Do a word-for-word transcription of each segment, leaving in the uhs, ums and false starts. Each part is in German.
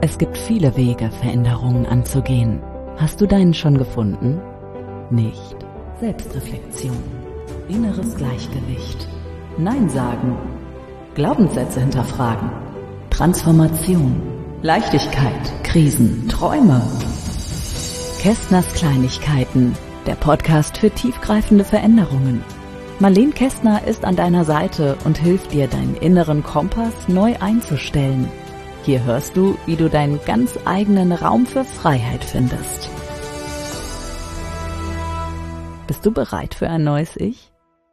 Es gibt viele Wege, Veränderungen anzugehen. Hast du deinen schon gefunden? Nicht. Selbstreflexion, inneres Gleichgewicht, Nein sagen, Glaubenssätze hinterfragen, Transformation, Leichtigkeit, Krisen, Träume. Kästners Kleinigkeiten, der Podcast für tiefgreifende Veränderungen. Marlene Kästner ist an deiner Seite und hilft dir, deinen inneren Kompass neu einzustellen. Hier hörst du, wie du deinen ganz eigenen Raum für Freiheit findest. Bist du bereit für ein neues Ich?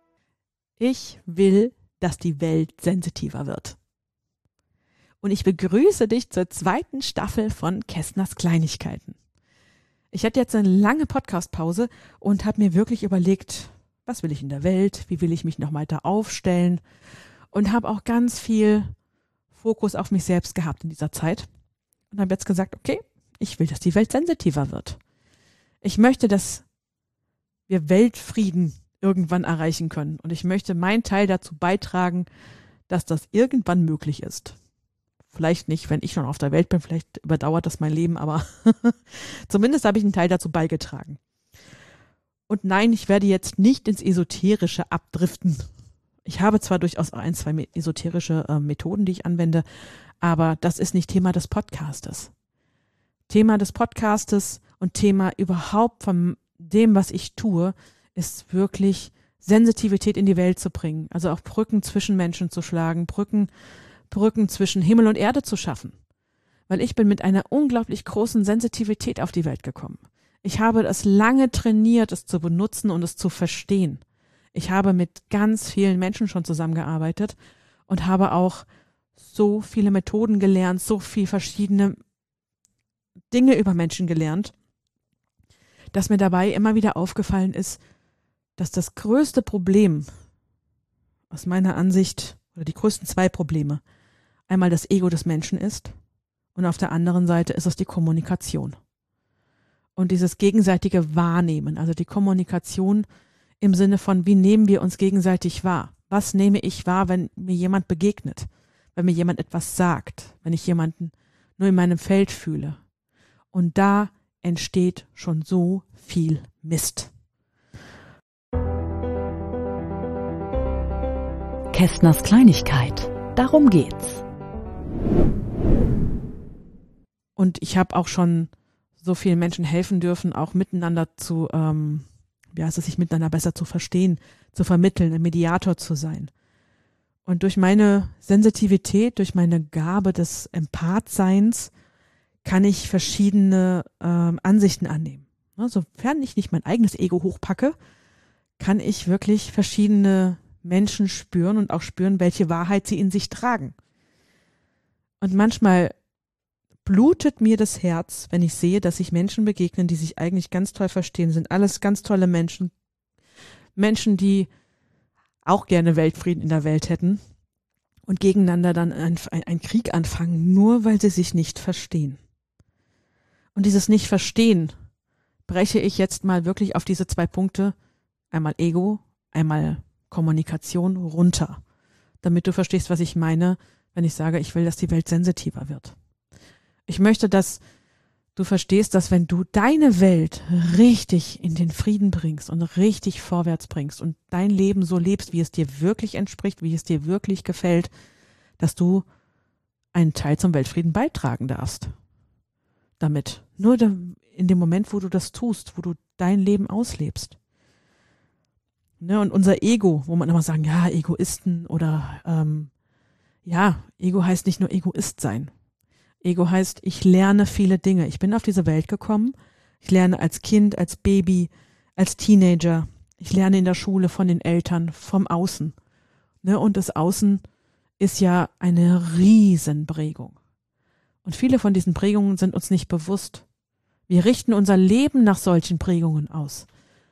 Ich will, dass die Welt sensitiver wird. Und ich begrüße dich zur zweiten Staffel von Kästners Kleinigkeiten. Ich hatte jetzt eine lange Podcast-Pause und habe mir wirklich überlegt, was will ich in der Welt, wie will ich mich noch weiter aufstellen und habe auch ganz viel Fokus auf mich selbst gehabt in dieser Zeit und habe jetzt gesagt, okay, ich will, dass die Welt sensitiver wird. Ich möchte, dass wir Weltfrieden irgendwann erreichen können und ich möchte meinen Teil dazu beitragen, dass das irgendwann möglich ist. Vielleicht nicht, wenn ich schon auf der Welt bin, vielleicht überdauert das mein Leben, aber zumindest habe ich einen Teil dazu beigetragen. Und nein, ich werde jetzt nicht ins Esoterische abdriften. Ich habe zwar durchaus auch ein, zwei esoterische äh, Methoden, die ich anwende, aber das ist nicht Thema des Podcastes. Thema des Podcastes und Thema überhaupt von dem, was ich tue, ist wirklich Sensitivität in die Welt zu bringen. Also auch Brücken zwischen Menschen zu schlagen, Brücken, Brücken zwischen Himmel und Erde zu schaffen. Weil ich bin mit einer unglaublich großen Sensitivität auf die Welt gekommen. Ich habe es lange trainiert, es zu benutzen und es zu verstehen. Ich habe mit ganz vielen Menschen schon zusammengearbeitet und habe auch so viele Methoden gelernt, so viele verschiedene Dinge über Menschen gelernt, dass mir dabei immer wieder aufgefallen ist, dass das größte Problem aus meiner Ansicht, oder die größten zwei Probleme, einmal das Ego des Menschen ist und auf der anderen Seite ist es die Kommunikation. Und dieses gegenseitige Wahrnehmen, also die Kommunikation im Sinne von, wie nehmen wir uns gegenseitig wahr? Was nehme ich wahr, wenn mir jemand begegnet? Wenn mir jemand etwas sagt? Wenn ich jemanden nur in meinem Feld fühle? Und da entsteht schon so viel Mist. Kästners Kleinigkeit, darum geht's. Und ich habe auch schon so vielen Menschen helfen dürfen, auch miteinander zu, ähm, wie heißt es, sich miteinander besser zu verstehen, zu vermitteln, ein Mediator zu sein. Und durch meine Sensitivität, durch meine Gabe des Empathseins kann ich verschiedene ähm, Ansichten annehmen. Ne, sofern ich nicht mein eigenes Ego hochpacke, kann ich wirklich verschiedene Menschen spüren und auch spüren, welche Wahrheit sie in sich tragen. Und manchmal blutet mir das Herz, wenn ich sehe, dass sich Menschen begegnen, die sich eigentlich ganz toll verstehen, sind alles ganz tolle Menschen, Menschen, die auch gerne Weltfrieden in der Welt hätten und gegeneinander dann einen ein Krieg anfangen, nur weil sie sich nicht verstehen. Und dieses Nicht-Verstehen breche ich jetzt mal wirklich auf diese zwei Punkte, einmal Ego, einmal Kommunikation runter, damit du verstehst, was ich meine, wenn ich sage, ich will, dass die Welt sensitiver wird. Ich möchte, dass du verstehst, dass wenn du deine Welt richtig in den Frieden bringst und richtig vorwärts bringst und dein Leben so lebst, wie es dir wirklich entspricht, wie es dir wirklich gefällt, dass du einen Teil zum Weltfrieden beitragen darfst. Damit. Nur in dem Moment, wo du das tust, wo du dein Leben auslebst. Ne, und unser Ego, wo man immer sagen, ja, Egoisten oder ähm, ja, Ego heißt nicht nur Egoist sein. Ego heißt, ich lerne viele Dinge. Ich bin auf diese Welt gekommen. Ich lerne als Kind, als Baby, als Teenager. Ich lerne in der Schule von den Eltern, vom Außen. Ne, und das Außen ist ja eine Riesenprägung. Und viele von diesen Prägungen sind uns nicht bewusst. Wir richten unser Leben nach solchen Prägungen aus.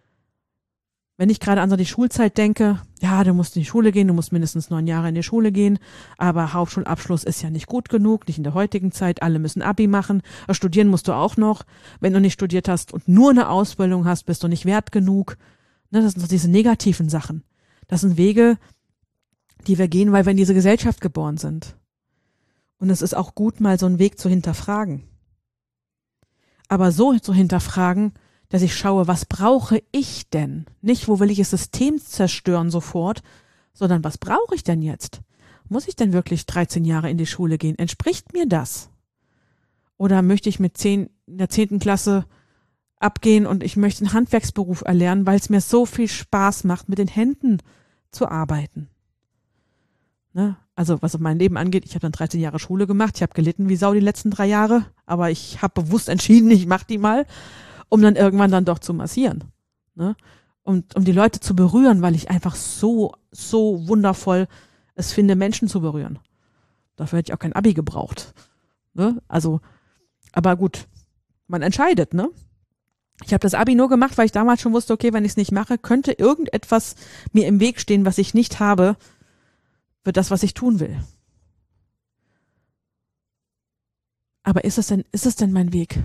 Wenn ich gerade an so die Schulzeit denke, ja, du musst in die Schule gehen, du musst mindestens neun Jahre in die Schule gehen, aber Hauptschulabschluss ist ja nicht gut genug, nicht in der heutigen Zeit, alle müssen Abi machen, studieren musst du auch noch, wenn du nicht studiert hast und nur eine Ausbildung hast, bist du nicht wert genug. Ne, das sind so diese negativen Sachen. Das sind Wege, die wir gehen, weil wir in diese Gesellschaft geboren sind. Und es ist auch gut, mal so einen Weg zu hinterfragen. Aber so zu hinterfragen, dass ich schaue, was brauche ich denn? Nicht, wo will ich das System zerstören sofort, sondern was brauche ich denn jetzt? Muss ich denn wirklich dreizehn Jahre in die Schule gehen? Entspricht mir das? Oder möchte ich mit zehn, in der zehnten Klasse abgehen und ich möchte einen Handwerksberuf erlernen, weil es mir so viel Spaß macht, mit den Händen zu arbeiten? Ne? Also was mein Leben angeht, ich habe dann dreizehn Jahre Schule gemacht, ich habe gelitten wie Sau die letzten drei Jahre, aber ich habe bewusst entschieden, ich mache die mal, um dann irgendwann dann doch zu massieren. Ne? Und um die Leute zu berühren, weil ich einfach so, so wundervoll es finde, Menschen zu berühren. Dafür hätte ich auch kein Abi gebraucht. Ne? Also, aber gut, man entscheidet, ne? Ich habe das Abi nur gemacht, weil ich damals schon wusste, okay, wenn ich es nicht mache, könnte irgendetwas mir im Weg stehen, was ich nicht habe, für das, was ich tun will. Aber ist es denn, ist es denn mein Weg?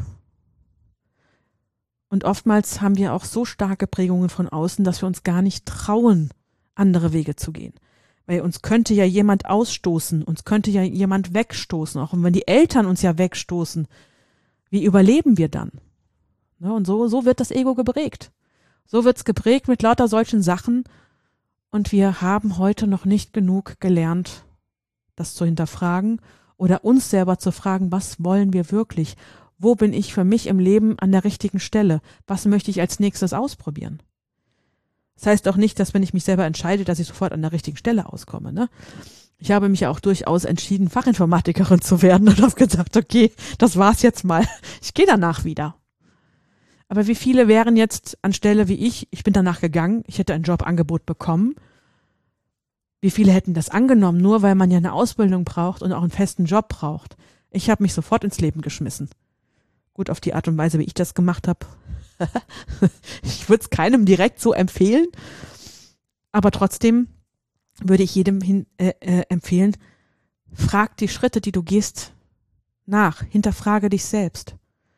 Und oftmals haben wir auch so starke Prägungen von außen, dass wir uns gar nicht trauen, andere Wege zu gehen. Weil uns könnte ja jemand ausstoßen, uns könnte ja jemand wegstoßen, auch wenn die Eltern uns ja wegstoßen. Wie überleben wir dann? Ne, und so, so wird das Ego geprägt. So wird es geprägt mit lauter solchen Sachen. Und wir haben heute noch nicht genug gelernt, das zu hinterfragen oder uns selber zu fragen, was wollen wir wirklich? Wo bin ich für mich im Leben an der richtigen Stelle? Was möchte ich als nächstes ausprobieren? Das heißt auch nicht, dass wenn ich mich selber entscheide, dass ich sofort an der richtigen Stelle auskomme. Ne? Ich habe mich ja auch durchaus entschieden, Fachinformatikerin zu werden und habe gesagt, okay, das war's jetzt mal. Ich gehe danach wieder. Aber wie viele wären jetzt anstelle wie ich, ich bin danach gegangen, ich hätte ein Jobangebot bekommen. Wie viele hätten das angenommen, nur weil man ja eine Ausbildung braucht und auch einen festen Job braucht? Ich habe mich sofort ins Leben geschmissen. Gut, auf die Art und Weise, wie ich das gemacht habe. Ich würde es keinem direkt so empfehlen, aber trotzdem würde ich jedem hin, äh, äh, empfehlen, frag die Schritte, die du gehst, nach. Hinterfrage dich selbst.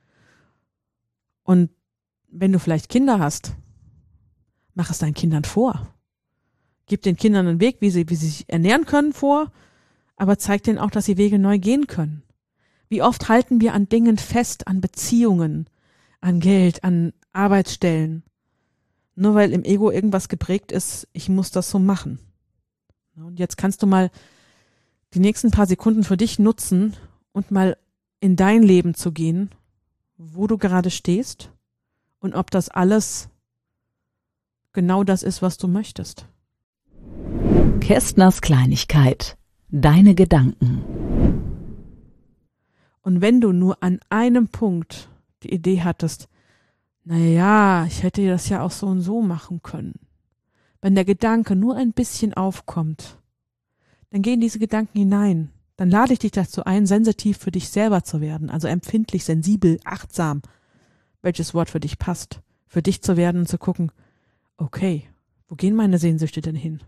Und wenn du vielleicht Kinder hast, mach es deinen Kindern vor. Gib den Kindern einen Weg, wie sie, wie sie sich ernähren können, vor, aber zeig denen auch, dass sie Wege neu gehen können. Wie oft halten wir an Dingen fest, an Beziehungen, an Geld, an Arbeitsstellen, nur weil im Ego irgendwas geprägt ist, ich muss das so machen. Und jetzt kannst du mal die nächsten paar Sekunden für dich nutzen und mal in dein Leben zu gehen, wo du gerade stehst und ob das alles genau das ist, was du möchtest. Kästners Kleinigkeit. Deine Gedanken. Und wenn du nur an einem Punkt die Idee hattest, naja, ich hätte das ja auch so und so machen können. Wenn der Gedanke nur ein bisschen aufkommt, dann geh in diese Gedanken hinein. Dann lade ich dich dazu ein, sensitiv für dich selber zu werden, also empfindlich, sensibel, achtsam, welches Wort für dich passt, für dich zu werden und zu gucken, okay, wo gehen meine Sehnsüchte denn hin?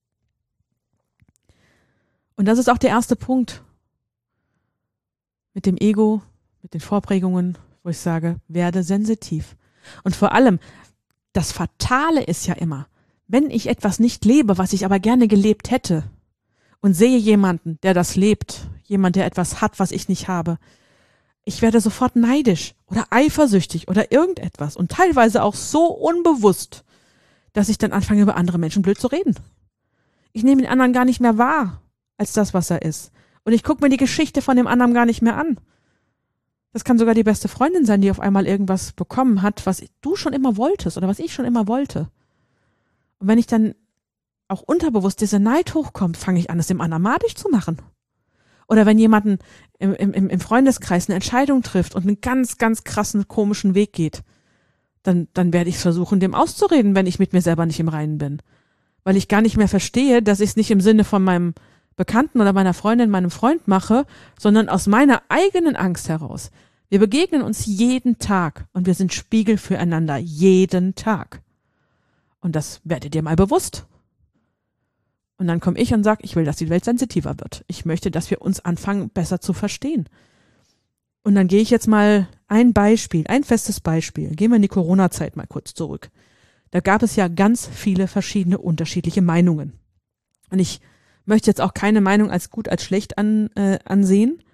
Und das ist auch der erste Punkt mit dem Ego, mit den Vorprägungen, wo ich sage, werde sensitiv. Und vor allem, das Fatale ist ja immer, wenn ich etwas nicht lebe, was ich aber gerne gelebt hätte und sehe jemanden, der das lebt, jemand, der etwas hat, was ich nicht habe, ich werde sofort neidisch oder eifersüchtig oder irgendetwas und teilweise auch so unbewusst, dass ich dann anfange, über andere Menschen blöd zu reden. Ich nehme den anderen gar nicht mehr wahr als das, was er ist. Und ich gucke mir die Geschichte von dem anderen gar nicht mehr an. Das kann sogar die beste Freundin sein, die auf einmal irgendwas bekommen hat, was du schon immer wolltest oder was ich schon immer wollte. Und wenn ich dann auch unterbewusst dieser Neid hochkommt, fange ich an, es dem anderen madig zu machen. Oder wenn jemanden im, im, im Freundeskreis eine Entscheidung trifft und einen ganz, ganz krassen, komischen Weg geht, dann, dann werde ich versuchen, dem auszureden, wenn ich mit mir selber nicht im Reinen bin. Weil ich gar nicht mehr verstehe, dass ich es nicht im Sinne von meinem Bekannten oder meiner Freundin, meinem Freund mache, sondern aus meiner eigenen Angst heraus. Wir begegnen uns jeden Tag und wir sind Spiegel füreinander, jeden Tag. Und das werdet ihr mal bewusst. Und dann komme ich und sage, ich will, dass die Welt sensitiver wird. Ich möchte, dass wir uns anfangen, besser zu verstehen. Und dann gehe ich jetzt mal ein Beispiel, ein festes Beispiel. Gehen wir in die Corona-Zeit mal kurz zurück. Da gab es ja ganz viele verschiedene unterschiedliche Meinungen. Und ich möchte jetzt auch keine Meinung als gut, als schlecht an, äh, ansehen.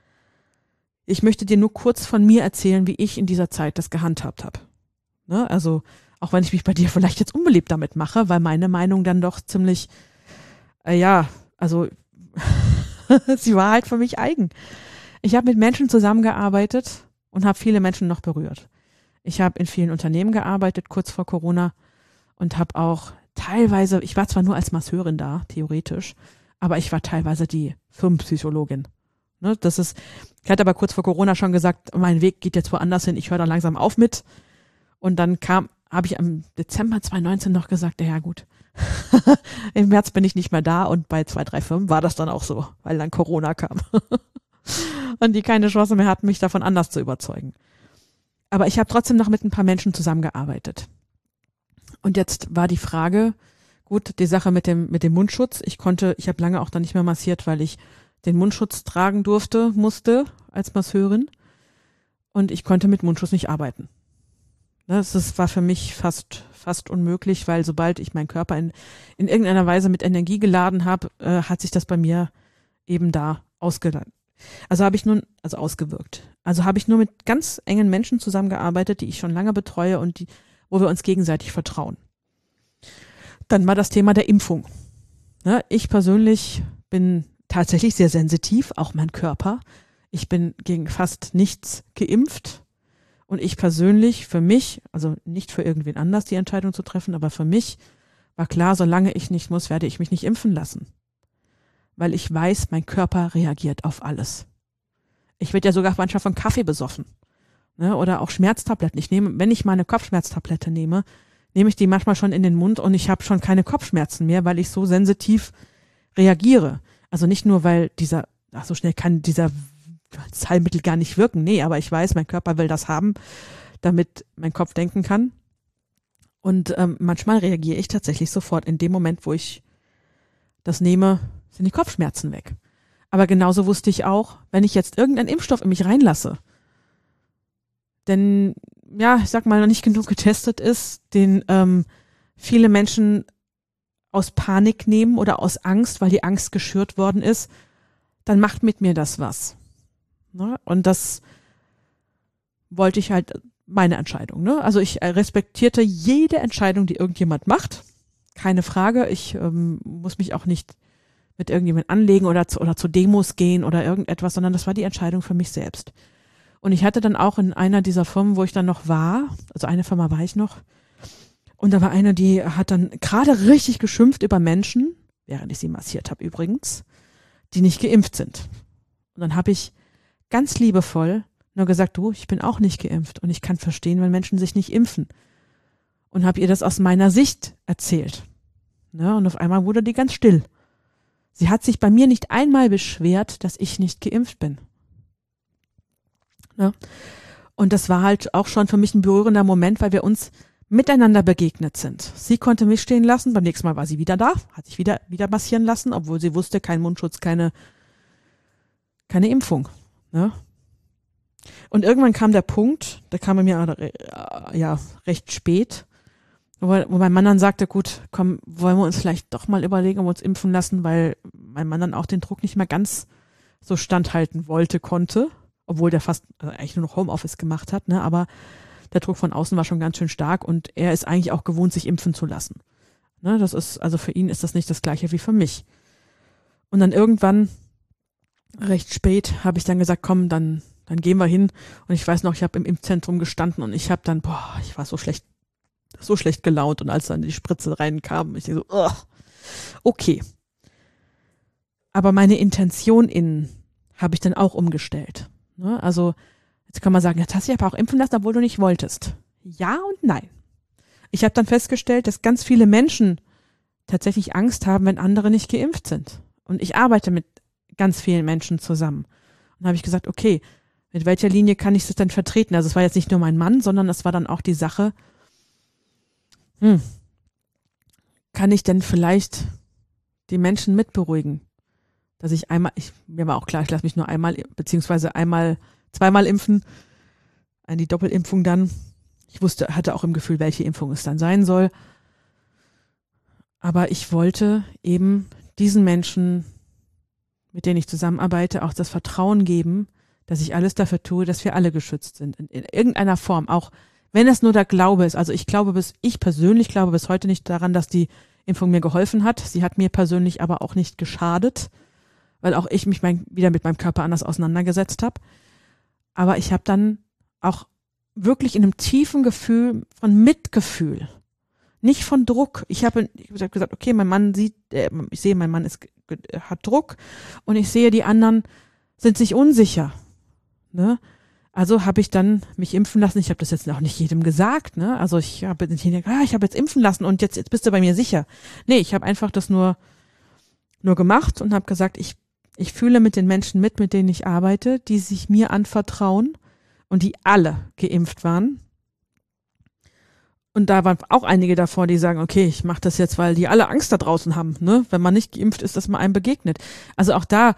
Ich möchte dir nur kurz von mir erzählen, wie ich in dieser Zeit das gehandhabt habe. Ne? Also auch wenn ich mich bei dir vielleicht jetzt unbeliebt damit mache, weil meine Meinung dann doch ziemlich, äh, ja, also sie war halt für mich eigen. Ich habe mit Menschen zusammengearbeitet und habe viele Menschen noch berührt. Ich habe in vielen Unternehmen gearbeitet, kurz vor Corona, und habe auch teilweise, ich war zwar nur als Masseurin da, theoretisch, aber ich war teilweise die Firmenpsychologin. Ne, das ist, ich hatte aber kurz vor Corona schon gesagt, mein Weg geht jetzt woanders hin, ich höre da langsam auf mit. Und dann kam, habe ich im Dezember zwanzig neunzehn noch gesagt, ja gut, im März bin ich nicht mehr da, und bei zwei, drei Firmen war das dann auch so, weil dann Corona kam. Und die keine Chance mehr hatten, mich davon anders zu überzeugen. Aber ich habe trotzdem noch mit ein paar Menschen zusammengearbeitet. Und jetzt war die Frage, gut, die Sache mit dem, mit dem Mundschutz. Ich konnte, ich habe lange auch dann nicht mehr massiert, weil ich den Mundschutz tragen durfte, musste als Masseurin. Und ich konnte mit Mundschutz nicht arbeiten. Das, das war für mich fast, fast unmöglich, weil sobald ich meinen Körper in, in irgendeiner Weise mit Energie geladen habe, äh, hat sich das bei mir eben da ausgeladen. Also habe ich nun, also ausgewirkt. Also habe ich nur mit ganz engen Menschen zusammengearbeitet, die ich schon lange betreue und die, wo wir uns gegenseitig vertrauen. Dann war das Thema der Impfung. Ne, ich persönlich bin tatsächlich sehr sensitiv, auch mein Körper. Ich bin gegen fast nichts geimpft. Und ich persönlich, für mich, also nicht für irgendwen anders die Entscheidung zu treffen, aber für mich war klar, solange ich nicht muss, werde ich mich nicht impfen lassen. Weil ich weiß, mein Körper reagiert auf alles. Ich werde ja sogar manchmal von Kaffee besoffen. Ne? Oder auch Schmerztabletten. Ich nehme, wenn ich mal eine Kopfschmerztablette nehme, nehme ich die manchmal schon in den Mund und ich habe schon keine Kopfschmerzen mehr, weil ich so sensitiv reagiere. Also nicht nur, weil dieser, ach so schnell kann dieser das Heilmittel gar nicht wirken. Nee, aber ich weiß, mein Körper will das haben, damit mein Kopf denken kann. Und ähm, manchmal reagiere ich tatsächlich sofort. In dem Moment, wo ich das nehme, sind die Kopfschmerzen weg. Aber genauso wusste ich auch, wenn ich jetzt irgendeinen Impfstoff in mich reinlasse, denn, ja, ich sag mal, noch nicht genug getestet ist, den ähm, viele Menschen aus Panik nehmen oder aus Angst, weil die Angst geschürt worden ist, dann macht mit mir das was. Ne? Und das wollte ich halt, meine Entscheidung. Ne? Also ich respektierte jede Entscheidung, die irgendjemand macht. Keine Frage. Ich ähm, muss mich auch nicht mit irgendjemand anlegen oder zu, oder zu Demos gehen oder irgendetwas, sondern das war die Entscheidung für mich selbst. Und ich hatte dann auch in einer dieser Firmen, wo ich dann noch war, also eine Firma war ich noch, und da war eine, die hat dann gerade richtig geschimpft über Menschen, während ich sie massiert habe übrigens, die nicht geimpft sind. Und dann habe ich ganz liebevoll nur gesagt, du, ich bin auch nicht geimpft und ich kann verstehen, wenn Menschen sich nicht impfen. Und habe ihr das aus meiner Sicht erzählt. Ne? Und auf einmal wurde die ganz still. Sie hat sich bei mir nicht einmal beschwert, dass ich nicht geimpft bin. Ne? Und das war halt auch schon für mich ein berührender Moment, weil wir uns miteinander begegnet sind. Sie konnte mich stehen lassen, beim nächsten Mal war sie wieder da, hat sich wieder, wieder massieren lassen, obwohl sie wusste, kein Mundschutz, keine, keine Impfung. Ne? Und irgendwann kam der Punkt, da kam er mir äh, ja recht spät, wo, wo mein Mann dann sagte, gut, komm, wollen wir uns vielleicht doch mal überlegen, ob wir uns impfen lassen, weil mein Mann dann auch den Druck nicht mehr ganz so standhalten wollte, konnte, obwohl der fast also eigentlich nur noch Homeoffice gemacht hat, ne, aber der Druck von außen war schon ganz schön stark und er ist eigentlich auch gewohnt, sich impfen zu lassen. Ne, das ist, also für ihn ist das nicht das Gleiche wie für mich. Und dann irgendwann, recht spät, habe ich dann gesagt, komm, dann Dann gehen wir hin. Und ich weiß noch, ich habe im Impfzentrum gestanden und ich habe dann, boah, ich war so schlecht, so schlecht gelaunt. Und als dann die Spritze reinkam, ich so, ugh, okay. Aber meine Intention innen habe ich dann auch umgestellt. Ne? Also jetzt kann man sagen, jetzt hast du dich aber auch impfen lassen, obwohl du nicht wolltest. Ja und nein. Ich habe dann festgestellt, dass ganz viele Menschen tatsächlich Angst haben, wenn andere nicht geimpft sind. Und ich arbeite mit ganz vielen Menschen zusammen. Und da habe ich gesagt, okay, mit welcher Linie kann ich das denn vertreten? Also es war jetzt nicht nur mein Mann, sondern es war dann auch die Sache, hm, kann ich denn vielleicht die Menschen mitberuhigen? Dass ich einmal, ich, mir war auch klar, ich lasse mich nur einmal, beziehungsweise einmal, zweimal impfen, die Doppelimpfung dann. Ich wusste, hatte auch im Gefühl, welche Impfung es dann sein soll. Aber ich wollte eben diesen Menschen, mit denen ich zusammenarbeite, auch das Vertrauen geben, dass ich alles dafür tue, dass wir alle geschützt sind. In, in irgendeiner Form, auch wenn es nur der Glaube ist. Also ich glaube bis, ich persönlich glaube bis heute nicht daran, dass die Impfung mir geholfen hat. Sie hat mir persönlich aber auch nicht geschadet, weil auch ich mich mein, wieder mit meinem Körper anders auseinandergesetzt habe. Aber ich habe dann auch wirklich in einem tiefen Gefühl von Mitgefühl, nicht von Druck. Ich habe hab gesagt, okay, mein Mann sieht, äh, ich sehe, mein Mann ist, hat Druck und ich sehe, die anderen sind sich unsicher. Ne? Also habe ich dann mich impfen lassen. Ich habe das jetzt auch nicht jedem gesagt. Ne? Also ich habe nicht gesagt, ah, ich habe jetzt impfen lassen und jetzt, jetzt bist du bei mir sicher. Nee, ich habe einfach das nur, nur gemacht und habe gesagt, ich, ich fühle mit den Menschen mit, mit denen ich arbeite, die sich mir anvertrauen und die alle geimpft waren. Und da waren auch einige davor, die sagen, okay, ich mache das jetzt, weil die alle Angst da draußen haben. Ne? Wenn man nicht geimpft ist, dass man einem begegnet. Also auch da,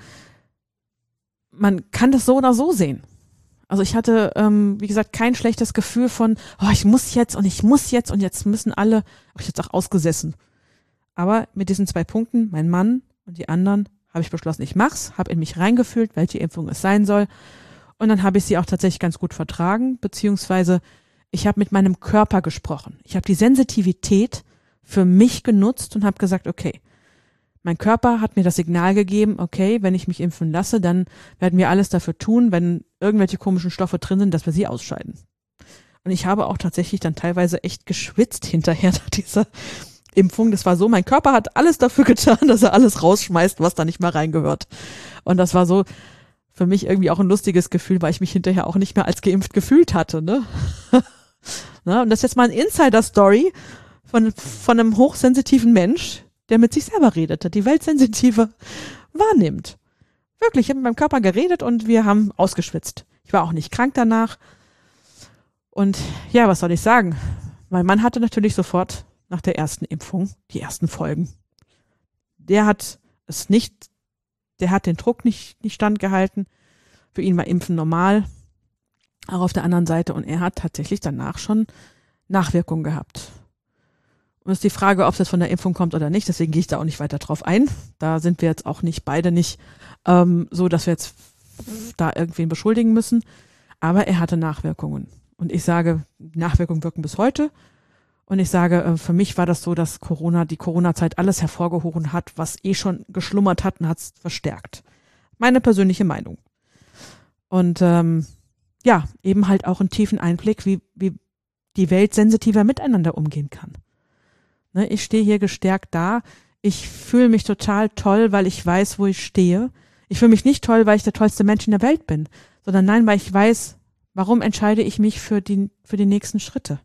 man kann das so oder so sehen. Also ich hatte, ähm, wie gesagt, kein schlechtes Gefühl von, oh, ich muss jetzt und ich muss jetzt und jetzt müssen alle, habe ich jetzt auch ausgesessen. Aber mit diesen zwei Punkten, mein Mann und die anderen, habe ich beschlossen, ich mach's, habe in mich reingefühlt, welche Impfung es sein soll. Und dann habe ich sie auch tatsächlich ganz gut vertragen, beziehungsweise ich habe mit meinem Körper gesprochen. Ich habe die Sensitivität für mich genutzt und habe gesagt, okay, mein Körper hat mir das Signal gegeben, okay, wenn ich mich impfen lasse, dann werden wir alles dafür tun, wenn irgendwelche komischen Stoffe drin sind, dass wir sie ausscheiden. Und ich habe auch tatsächlich dann teilweise echt geschwitzt hinterher nach dieser Impfung. Das war so, mein Körper hat alles dafür getan, dass er alles rausschmeißt, was da nicht mehr reingehört. Und das war so für mich irgendwie auch ein lustiges Gefühl, weil ich mich hinterher auch nicht mehr als geimpft gefühlt hatte. Ne? Na, und das ist jetzt mal eine Insider-Story von, von einem hochsensitiven Mensch, der mit sich selber redete, die Weltsensitive wahrnimmt. Wirklich, ich habe mit meinem Körper geredet und wir haben ausgeschwitzt. Ich war auch nicht krank danach. Und ja, was soll ich sagen? Mein Mann hatte natürlich sofort nach der ersten Impfung die ersten Folgen. Der hat es nicht, der hat den Druck nicht, nicht standgehalten. Für ihn war Impfen normal. Auch auf der anderen Seite. Und er hat tatsächlich danach schon Nachwirkungen gehabt. Und es ist die Frage, ob es jetzt von der Impfung kommt oder nicht. Deswegen gehe ich da auch nicht weiter drauf ein. Da sind wir jetzt auch nicht beide nicht ähm, so, dass wir jetzt da irgendwen beschuldigen müssen. Aber er hatte Nachwirkungen. Und ich sage, Nachwirkungen wirken bis heute. Und ich sage, äh, für mich war das so, dass Corona, die Corona-Zeit alles hervorgehoben hat, was eh schon geschlummert hat und hat es verstärkt. Meine persönliche Meinung. Und ähm, ja, eben halt auch einen tiefen Einblick, wie, wie die Welt sensitiver miteinander umgehen kann. Ne, ich stehe hier gestärkt da. Ich fühle mich total toll, weil ich weiß, wo ich stehe. Ich fühle mich nicht toll, weil ich der tollste Mensch in der Welt bin, sondern nein, weil ich weiß, warum entscheide ich mich für die, für die nächsten Schritte.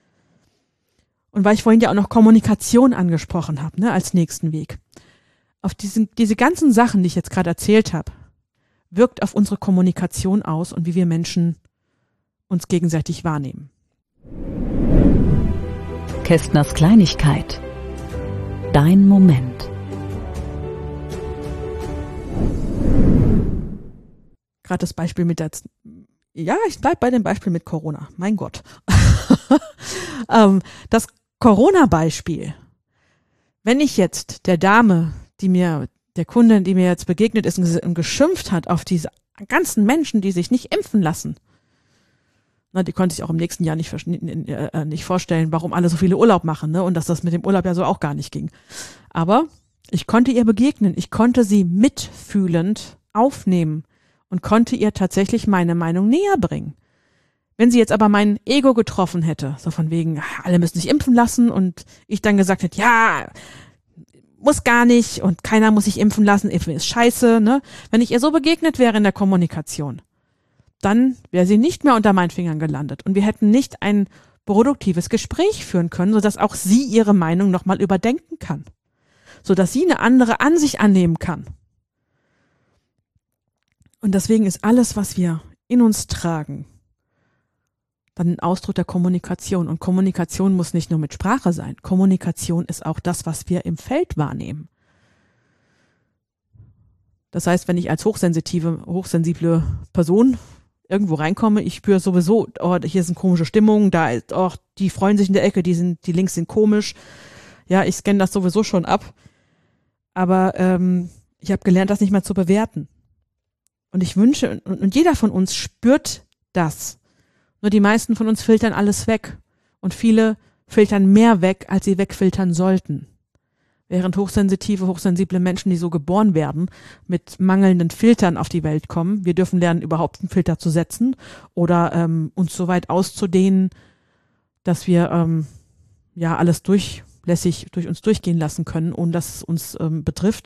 Und weil ich vorhin ja auch noch Kommunikation angesprochen habe, ne, als nächsten Weg. Auf diesen, diese ganzen Sachen, die ich jetzt gerade erzählt habe, wirkt auf unsere Kommunikation aus und wie wir Menschen uns gegenseitig wahrnehmen. Kästners Kleinigkeit. Dein Moment. Gerade das Beispiel mit der, ja, ich bleib bei dem Beispiel mit Corona. Mein Gott. ähm, das Corona-Beispiel. Wenn ich jetzt der Dame, die mir, der Kundin, die mir jetzt begegnet ist und geschimpft hat auf diese ganzen Menschen, die sich nicht impfen lassen, na, die konnte ich auch im nächsten Jahr nicht, äh, nicht vorstellen, warum alle so viele Urlaub machen, ne? Und dass das mit dem Urlaub ja so auch gar nicht ging. Aber ich konnte ihr begegnen, ich konnte sie mitfühlend aufnehmen und konnte ihr tatsächlich meine Meinung näher bringen. Wenn sie jetzt aber mein Ego getroffen hätte, so von wegen, alle müssen sich impfen lassen und ich dann gesagt hätte, ja, muss gar nicht und keiner muss sich impfen lassen, impfen ist scheiße, ne? Wenn ich ihr so begegnet wäre in der Kommunikation, dann wäre sie nicht mehr unter meinen Fingern gelandet und wir hätten nicht ein produktives Gespräch führen können, sodass auch sie ihre Meinung nochmal überdenken kann, sodass sie eine andere Ansicht annehmen kann. Und deswegen ist alles, was wir in uns tragen, dann ein Ausdruck der Kommunikation. Und Kommunikation muss nicht nur mit Sprache sein. Kommunikation ist auch das, was wir im Feld wahrnehmen. Das heißt, wenn ich als hochsensitive, hochsensible Person irgendwo reinkomme, ich spüre sowieso, oh, hier ist eine komische Stimmung, da ist, oh, die freuen sich in der Ecke, die sind, die Links sind komisch. Ja, ich scanne das sowieso schon ab. Aber ähm, ich habe gelernt, das nicht mehr zu bewerten. Und ich wünsche, und, und jeder von uns spürt das. Nur die meisten von uns filtern alles weg. Und viele filtern mehr weg, als sie wegfiltern sollten. Während hochsensitive, hochsensible Menschen, die so geboren werden, mit mangelnden Filtern auf die Welt kommen. Wir dürfen lernen, überhaupt einen Filter zu setzen oder ähm, uns so weit auszudehnen, dass wir ähm, ja alles durchlässig durch uns durchgehen lassen können, ohne dass es uns ähm, betrifft.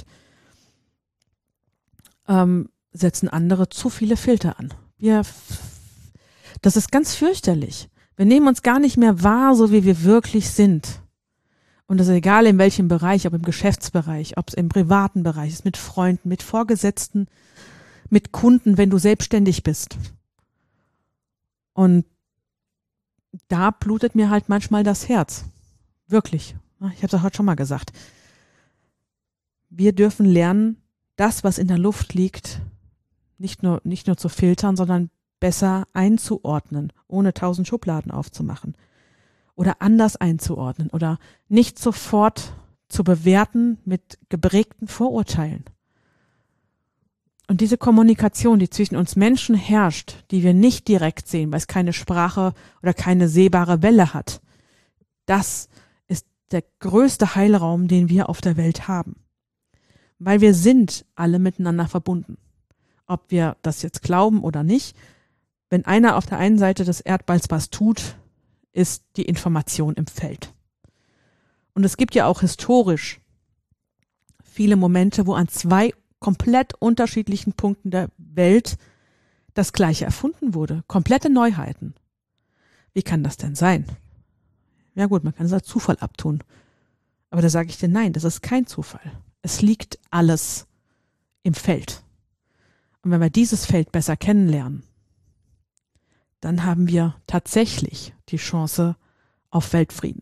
Ähm, setzen andere zu viele Filter an. Wir, das ist ganz fürchterlich. Wir nehmen uns gar nicht mehr wahr, so wie wir wirklich sind. Und das ist egal in welchem Bereich, ob im Geschäftsbereich, ob es im privaten Bereich ist, mit Freunden, mit Vorgesetzten, mit Kunden, wenn du selbstständig bist. Und da blutet mir halt manchmal das Herz. Wirklich. Ich habe es auch heute schon mal gesagt. Wir dürfen lernen, das, was in der Luft liegt, nicht nur, nicht nur zu filtern, sondern besser einzuordnen, ohne tausend Schubladen aufzumachen. Oder anders einzuordnen oder nicht sofort zu bewerten mit geprägten Vorurteilen. Und diese Kommunikation, die zwischen uns Menschen herrscht, die wir nicht direkt sehen, weil es keine Sprache oder keine sehbare Welle hat, das ist der größte Heilraum, den wir auf der Welt haben. Weil wir sind alle miteinander verbunden. Ob wir das jetzt glauben oder nicht, wenn einer auf der einen Seite des Erdballs was tut, ist die Information im Feld. Und es gibt ja auch historisch viele Momente, wo an zwei komplett unterschiedlichen Punkten der Welt das Gleiche erfunden wurde. Komplette Neuheiten. Wie kann das denn sein? Ja gut, man kann es als Zufall abtun. Aber da sage ich dir, nein, das ist kein Zufall. Es liegt alles im Feld. Und wenn wir dieses Feld besser kennenlernen, dann haben wir tatsächlich die Chance auf Weltfrieden.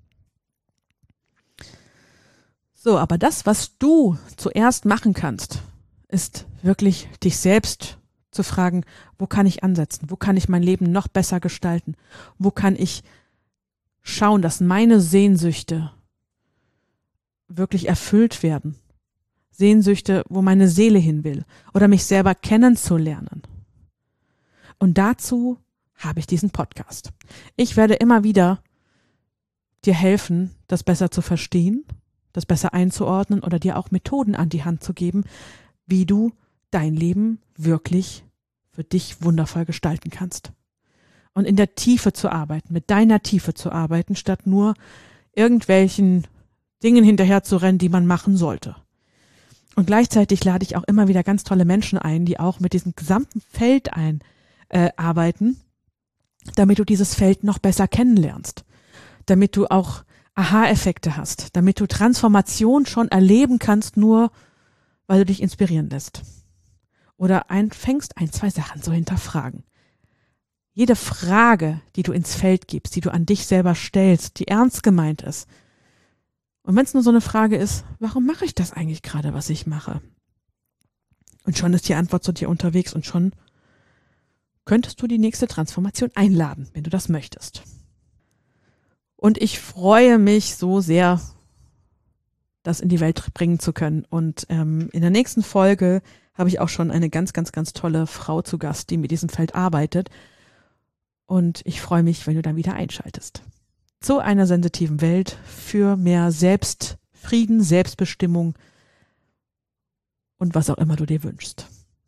So, aber das, was du zuerst machen kannst, ist wirklich dich selbst zu fragen, wo kann ich ansetzen? Wo kann ich mein Leben noch besser gestalten? Wo kann ich schauen, dass meine Sehnsüchte wirklich erfüllt werden? Sehnsüchte, wo meine Seele hin will oder mich selber kennenzulernen. Und dazu habe ich diesen Podcast. Ich werde immer wieder dir helfen, das besser zu verstehen, das besser einzuordnen oder dir auch Methoden an die Hand zu geben, wie du dein Leben wirklich für dich wundervoll gestalten kannst. Und in der Tiefe zu arbeiten, mit deiner Tiefe zu arbeiten, statt nur irgendwelchen Dingen hinterher zu rennen, die man machen sollte. Und gleichzeitig lade ich auch immer wieder ganz tolle Menschen ein, die auch mit diesem gesamten Feld ein Äh, arbeiten, damit du dieses Feld noch besser kennenlernst, damit du auch Aha-Effekte hast, damit du Transformation schon erleben kannst, nur weil du dich inspirieren lässt. Oder anfängst, ein, zwei Sachen zu hinterfragen. Jede Frage, die du ins Feld gibst, die du an dich selber stellst, die ernst gemeint ist. Und wenn es nur so eine Frage ist, warum mache ich das eigentlich gerade, was ich mache? Und schon ist die Antwort zu dir unterwegs und schon könntest du die nächste Transformation einladen, wenn du das möchtest. Und ich freue mich so sehr, das in die Welt bringen zu können. Und ähm, in der nächsten Folge habe ich auch schon eine ganz, ganz, ganz tolle Frau zu Gast, die mit diesem Feld arbeitet. Und ich freue mich, wenn du dann wieder einschaltest. Zu einer sensitiven Welt für mehr Selbstfrieden, Selbstbestimmung und was auch immer du dir wünschst.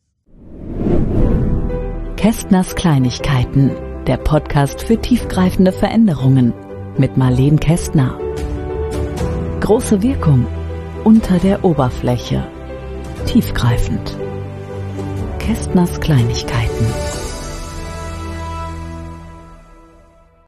Kästners Kleinigkeiten, der Podcast für tiefgreifende Veränderungen mit Marlene Kästner. Große Wirkung unter der Oberfläche. Tiefgreifend. Kästners Kleinigkeiten.